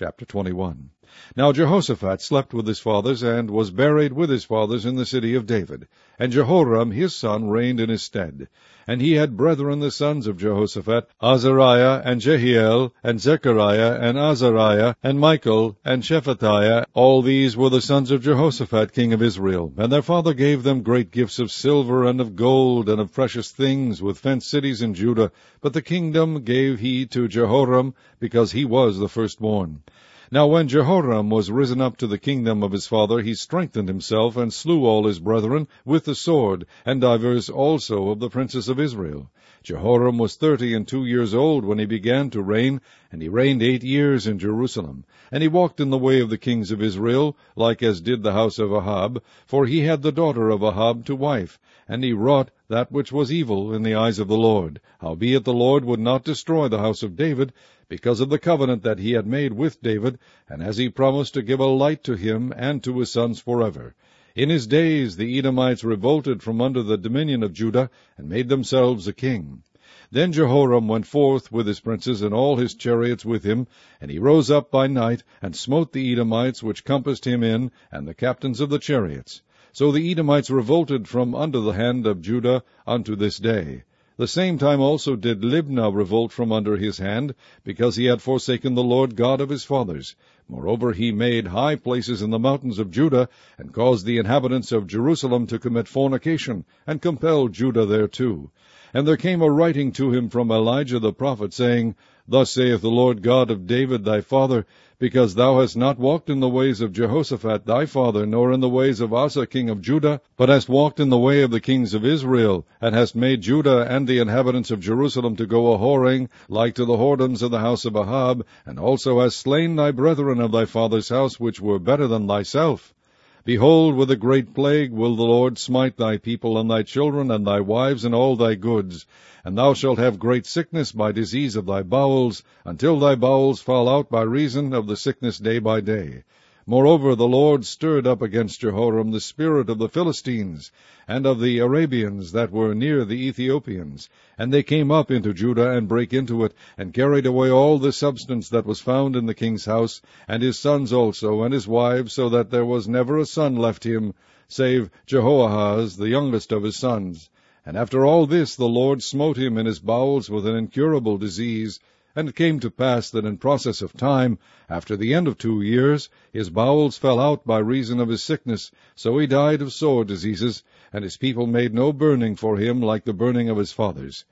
Chapter 21. Now Jehoshaphat slept with his fathers, and was buried with his fathers in the city of David. And Jehoram his son reigned in his stead. And he had brethren the sons of Jehoshaphat, Azariah, and Jehiel, and Zechariah, and Azariah, and Michael, and Shephatiah. All these were the sons of Jehoshaphat king of Israel. And their father gave them great gifts of silver, and of gold, and of precious things, with fenced cities in Judah. But the kingdom gave he to Jehoram, because he was the firstborn. Now when Jehoram was risen up to the kingdom of his father, he strengthened himself, and slew all his brethren with the sword, and divers also of the princes of Israel. Jehoram was 32 years old when he began to reign, and he reigned 8 years in Jerusalem. And he walked in the way of the kings of Israel, like as did the house of Ahab, for he had the daughter of Ahab to wife. And he wrought that which was evil in the eyes of the Lord. Howbeit the Lord would not destroy the house of David, because of the covenant that he had made with David, and as he promised to give a light to him and to his sons forever. In his days the Edomites revolted from under the dominion of Judah, and made themselves a king. Then Jehoram went forth with his princes, and all his chariots with him, and he rose up by night, and smote the Edomites which compassed him in, and the captains of the chariots. So the Edomites revolted from under the hand of Judah unto this day. The same time also did Libnah revolt from under his hand, because he had forsaken the Lord God of his fathers. Moreover, he made high places in the mountains of Judah, and caused the inhabitants of Jerusalem to commit fornication, and compelled Judah thereto. And there came a writing to him from Elijah the prophet, saying, Thus saith the Lord God of David thy father, because thou hast not walked in the ways of Jehoshaphat thy father, nor in the ways of Asa king of Judah, but hast walked in the way of the kings of Israel, and hast made Judah and the inhabitants of Jerusalem to go a-whoring, like to the whoredoms of the house of Ahab, and also hast slain thy brethren of thy father's house, which were better than thyself. Behold, with a great plague will the Lord smite thy people, and thy children, and thy wives, and all thy goods. And thou shalt have great sickness by disease of thy bowels, until thy bowels fall out by reason of the sickness day by day. Moreover, the Lord stirred up against Jehoram the spirit of the Philistines, and of the Arabians that were near the Ethiopians. And they came up into Judah, and brake into it, and carried away all the substance that was found in the king's house, and his sons also, and his wives, so that there was never a son left him, save Jehoahaz, the youngest of his sons. And after all this the Lord smote him in his bowels with an incurable disease. And it came to pass that in process of time, after the end of 2 years, his bowels fell out by reason of his sickness, so he died of sore diseases, and his people made no burning for him like the burning of his fathers.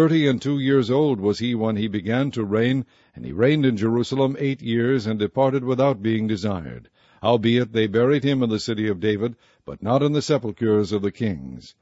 32 years old was he when he began to reign, and he reigned in Jerusalem 8 years, and departed without being desired. Howbeit they buried him in the city of David, but not in the sepulchres of the kings.